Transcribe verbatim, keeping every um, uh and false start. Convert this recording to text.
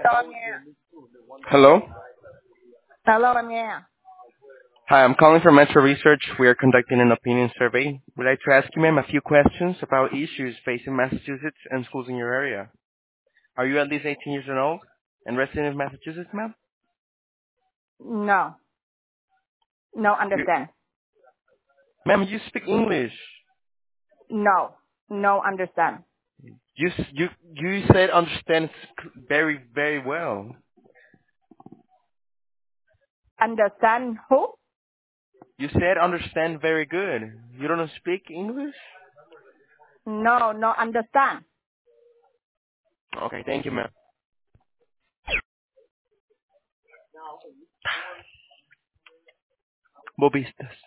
I'm here. Hello. Hello, I'm here. Hi, I'm calling from Metro Research. We are conducting an opinion survey. We'd like to ask you, ma'am, a few questions about issues facing Massachusetts and schools in your area. Are you at least eighteen years old and resident of Massachusetts, ma'am? No. No, You, understand. ma'am, you speak English. No. No, understand. You s- you you said understand very very well. Understand who? You said understand very good. You don't speak English? No, no, understand. Okay, thank you, ma'am. Bobistas.